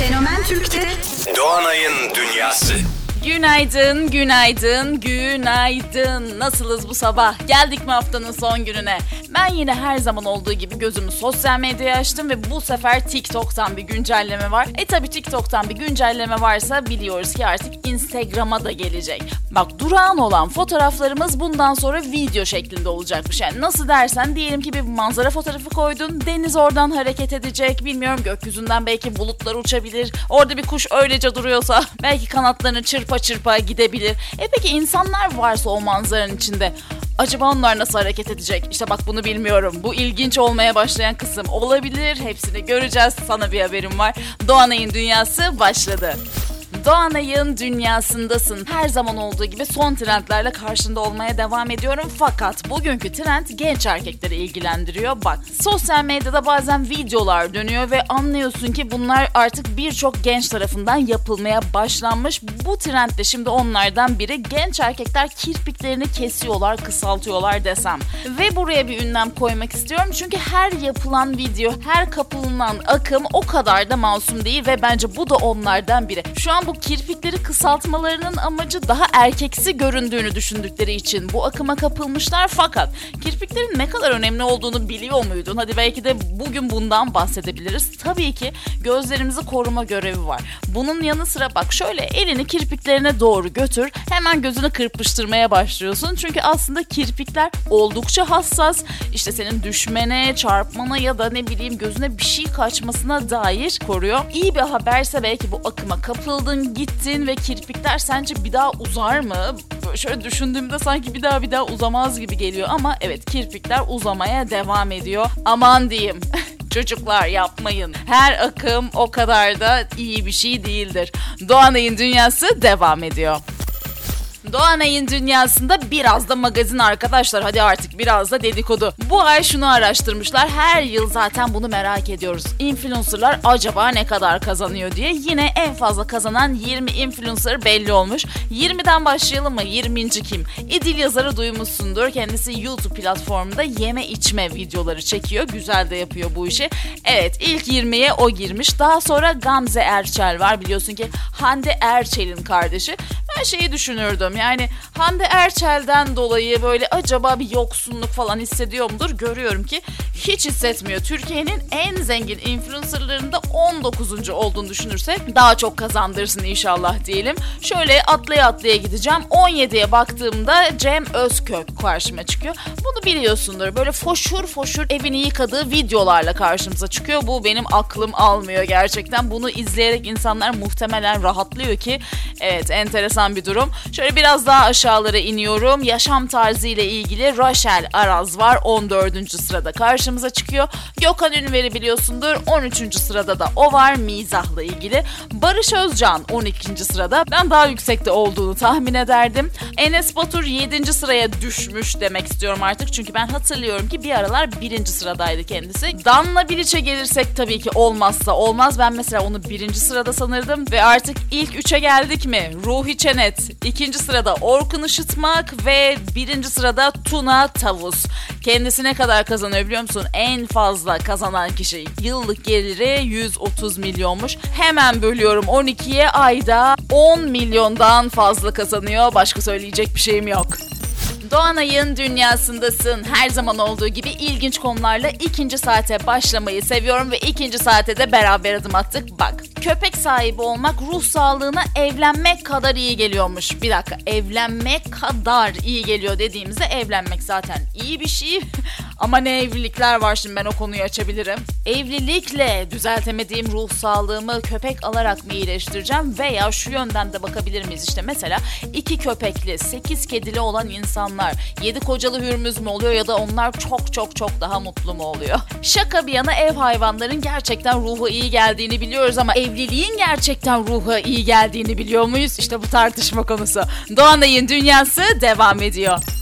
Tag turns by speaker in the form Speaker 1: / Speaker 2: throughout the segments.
Speaker 1: Fenomen Türk'te
Speaker 2: Doğanay'ın Dünyası.
Speaker 3: Günaydın, günaydın, günaydın. Nasılız bu sabah? Geldik mi haftanın son gününe? Ben yine her zaman olduğu gibi gözümü sosyal medyaya açtım ve bu sefer TikTok'tan bir güncelleme var. Tabii TikTok'tan bir güncelleme varsa biliyoruz ki artık Instagram'a da gelecek. Bak, durağan olan fotoğraflarımız bundan sonra video şeklinde olacakmış. Yani nasıl dersen, diyelim ki bir manzara fotoğrafı koydun, deniz oradan hareket edecek, bilmiyorum, gökyüzünden belki bulutlar uçabilir, orada bir kuş öylece duruyorsa belki kanatlarını çırpa çırpa gidebilir. Peki insanlar varsa o manzaranın içinde, acaba onlar nasıl hareket edecek? İşte bak, bunu bilmiyorum. Bu ilginç olmaya başlayan kısım olabilir. Hepsini göreceğiz. Sana bir haberim var. Doğanay'ın Dünyası başladı. Doğanay'ın dünyasındasın. Her zaman olduğu gibi son trendlerle karşında olmaya devam ediyorum. Fakat bugünkü trend genç erkekleri ilgilendiriyor. Bak, sosyal medyada bazen videolar dönüyor ve anlıyorsun ki bunlar artık birçok genç tarafından yapılmaya başlanmış. Bu trend de şimdi onlardan biri. Genç erkekler kirpiklerini kesiyorlar, kısaltıyorlar desem. Ve buraya bir ünlem koymak istiyorum. Çünkü her yapılan video, her kapılınan akım o kadar da masum değil ve bence bu da onlardan biri. Şu an bu kirpikleri kısaltmalarının amacı daha erkeksi göründüğünü düşündükleri için bu akıma kapılmışlar. Fakat kirpiklerin ne kadar önemli olduğunu biliyor muydun? Hadi belki de bugün bundan bahsedebiliriz. Tabii ki gözlerimizi koruma görevi var. Bunun yanı sıra bak, şöyle elini kirpiklerine doğru götür. Hemen gözünü kırpıştırmaya başlıyorsun. Çünkü aslında kirpikler oldukça hassas. İşte senin düşmene, çarpmana ya da ne bileyim gözüne bir şey kaçmasına dair koruyor. İyi bir haberse belki bu akıma kapıldın, gittin ve kirpikler sence bir daha uzar mı? Şöyle düşündüğümde sanki bir daha uzamaz gibi geliyor ama evet, kirpikler uzamaya devam ediyor. Aman diyeyim. Çocuklar, yapmayın. Her akım o kadar da iyi bir şey değildir. Doğanay'ın Dünyası devam ediyor. Doğanay'ın Dünyası'nda biraz da magazin arkadaşlar. Hadi artık biraz da dedikodu. Bu ay şunu araştırmışlar. Her yıl zaten bunu merak ediyoruz. Influencerlar acaba ne kadar kazanıyor diye. Yine en fazla kazanan 20 influencer belli olmuş. 20'den başlayalım mı? 20. kim? İdil yazarı duymuşsundur. Kendisi YouTube platformunda yeme içme videoları çekiyor. Güzel de yapıyor bu işi. Evet, ilk 20'ye o girmiş. Daha sonra Gamze Erçel var. Biliyorsun ki Hande Erçel'in kardeşi. Ben şeyi düşünürdüm. Yani Hande Erçel'den dolayı böyle acaba bir yoksunluk falan hissediyor mudur? Görüyorum ki hiç hissetmiyor. Türkiye'nin en zengin influencerlarında 19. olduğunu düşünürsek daha çok kazandırsın inşallah diyelim. Şöyle atlaya gideceğim. 17'ye baktığımda Cem Özkök karşıma çıkıyor. Bunu biliyorsundur. Böyle foşur foşur evini yıkadığı videolarla karşımıza çıkıyor. Bu benim aklım almıyor gerçekten. Bunu izleyerek insanlar muhtemelen rahatlıyor ki evet, enteresan bir durum. Şöyle biraz daha aşağılara iniyorum. Yaşam tarzı ile ilgili Rachel Araz var. 14. sırada karşımıza çıkıyor. Gökhan Ünver'i biliyorsundur. 13. sırada da o var, mizahla ilgili. Barış Özcan 12. sırada. Ben daha yüksekte olduğunu tahmin ederdim. Enes Batur 7. sıraya düşmüş demek istiyorum artık. Çünkü ben hatırlıyorum ki bir aralar 1. sıradaydı kendisi. Danla Bilic'e gelirsek tabii ki olmazsa olmaz. Ben mesela onu 1. sırada sanırdım. Ve artık ilk 3'e geldik mi? Ruhi Çenet 2. sırada, Orkun Işıtmak ve 1. sırada Tuna Tavus. Kendisi ne kadar kazanıyor biliyor musun? En fazla kazanan kişi. Yıllık geliri 130 milyonmuş. Hemen bölüyorum 12'ye, ayda 10 milyondan fazla kazanıyor. Başka söyleyecek bir şeyim yok. Doğanay'ın Dünyasındasın. Her zaman olduğu gibi ilginç konularla 2. saate başlamayı seviyorum ve 2. saate de beraber adım attık. Bak, köpek sahibi olmak ruh sağlığına evlenmek kadar iyi geliyormuş. Bir dakika, evlenmek kadar iyi geliyor dediğimizde evlenmek zaten iyi bir şey. Ama ne evlilikler var, şimdi ben o konuyu açabilirim. Evlilikle düzeltemediğim ruh sağlığımı köpek alarak mı iyileştireceğim veya şu yönden de bakabilir miyiz? İşte mesela 2 köpekli, 8 kedili olan insanlar 7 kocalı hürmüz mü oluyor ya da onlar çok daha mutlu mu oluyor? Şaka bir yana, ev hayvanların gerçekten ruha iyi geldiğini biliyoruz ama evliliğin gerçekten ruha iyi geldiğini biliyor muyuz? İşte bu tartışma konusu. Doğanay'ın Dünyası devam ediyor.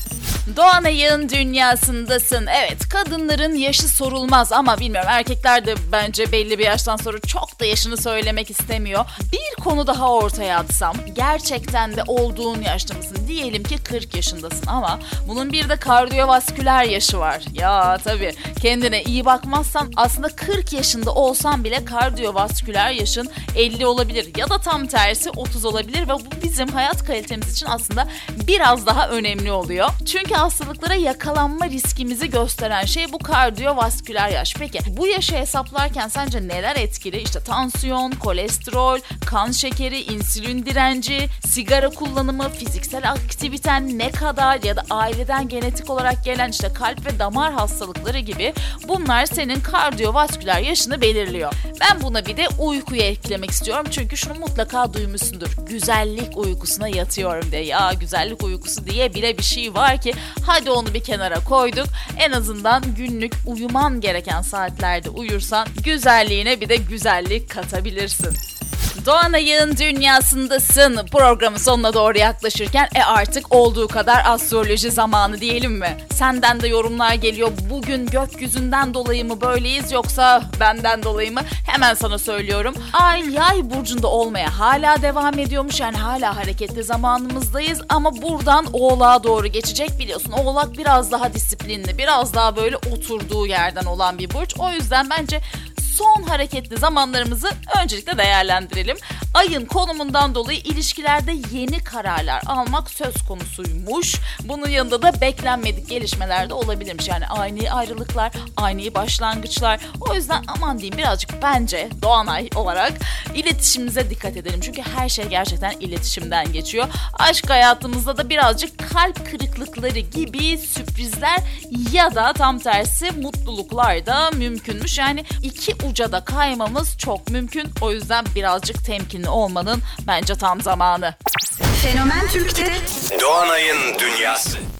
Speaker 3: Doğanay'ın dünyasındasın. Evet, kadınların yaşı sorulmaz ama bilmiyorum, erkekler de bence belli bir yaştan sonra çok da yaşını söylemek istemiyor. Bir konu daha ortaya atsam, gerçekten de olduğun yaşta mısın? Diyelim ki 40 yaşındasın ama bunun bir de kardiyovasküler yaşı var. Ya tabii, kendine iyi bakmazsan aslında 40 yaşında olsan bile kardiyovasküler yaşın 50 olabilir ya da tam tersi 30 olabilir ve bu bizim hayat kalitemiz için aslında biraz daha önemli oluyor. Çünkü hastalıklara yakalanma riskimizi gösteren şey bu kardiyovasküler yaş. Peki bu yaşı hesaplarken sence neler etkili? İşte tansiyon, kolesterol, kan şekeri, insülin direnci, sigara kullanımı, fiziksel aktiviten ne kadar ya da aileden genetik olarak gelen işte kalp ve damar hastalıkları gibi, bunlar senin kardiyovasküler yaşını belirliyor. Ben buna bir de uykuyu eklemek istiyorum çünkü şunu mutlaka duymuşsundur. Güzellik uykusuna yatıyorum diye. Ya güzellik uykusu diye bile bir şey var ki hadi onu bir kenara koyduk. En azından günlük uyuman gereken saatlerde uyursan güzelliğine bir de güzellik katabilirsin. Doğanay'ın dünyasındasın. Programın sonuna doğru yaklaşırken artık olduğu kadar astroloji zamanı diyelim mi? Senden de yorumlar geliyor. Bugün gökyüzünden dolayı mı böyleyiz yoksa benden dolayı mı? Hemen sana söylüyorum. Ay yay burcunda olmaya hala devam ediyormuş. Yani hala hareketli zamanımızdayız ama buradan Oğlak'a doğru geçecek, biliyorsun. Oğlak biraz daha disiplinli, biraz daha böyle oturduğu yerden olan bir burç. O yüzden bence son hareketli zamanlarımızı öncelikle değerlendirelim. Ayın konumundan dolayı ilişkilerde yeni kararlar almak söz konusuymuş. Bunun yanında da beklenmedik gelişmeler de olabilirmiş. Yani ani ayrılıklar, ani başlangıçlar. O yüzden aman diyeyim, birazcık bence Doğanay olarak iletişimimize dikkat edelim. Çünkü her şey gerçekten iletişimden geçiyor. Aşk hayatımızda da birazcık kalp kırıklıkları gibi sürprizler ya da tam tersi mutluluklar da mümkünmüş. Yani iki uca da kaymamız çok mümkün. O yüzden birazcık temkinli olmanın bence tam zamanı.
Speaker 1: Fenomen Türk'te
Speaker 2: Doğanay'ın dünyası.